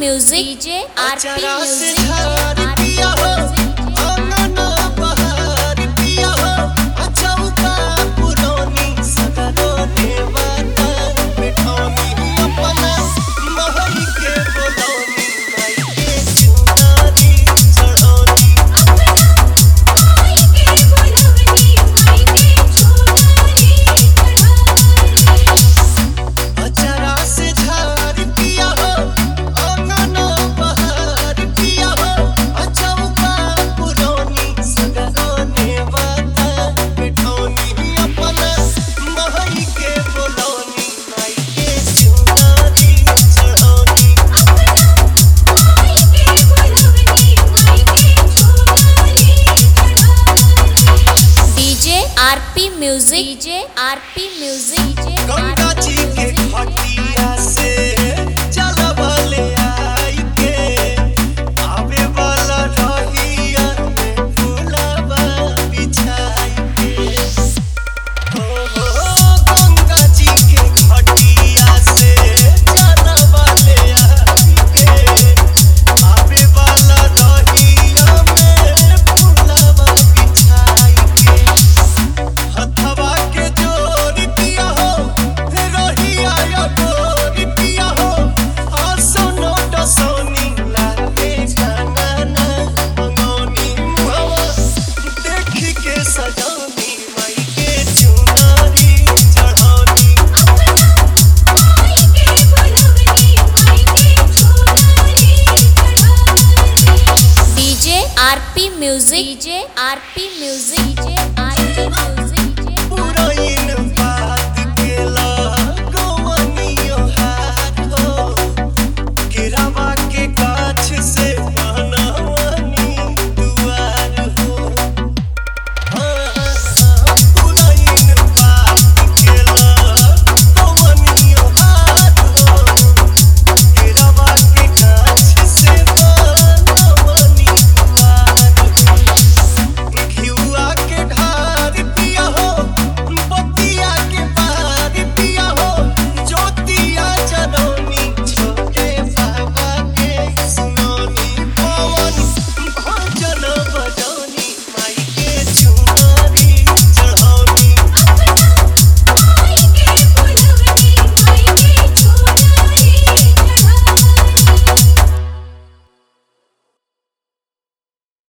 music DJ RP music DJ RP music Ganga ji के घटिया से चलबले आई के आवे वाला रहिया में फूलवा बिछाई के गंगा जी के घटिया से चलबले आई के आवे वाला रहिया में फूलवा बिछाई के हथवा के जोर दिया हो रोहिया या गोर दिया हो आसनो डसोनी लागे जाना अंगोनी मुहवा देखी के सजोनी माई के चुनारी चढ़ोनी माई के बोलवनी माई के चुनारी चढ़ोनी DJ RP music DJ RP music DJ RP music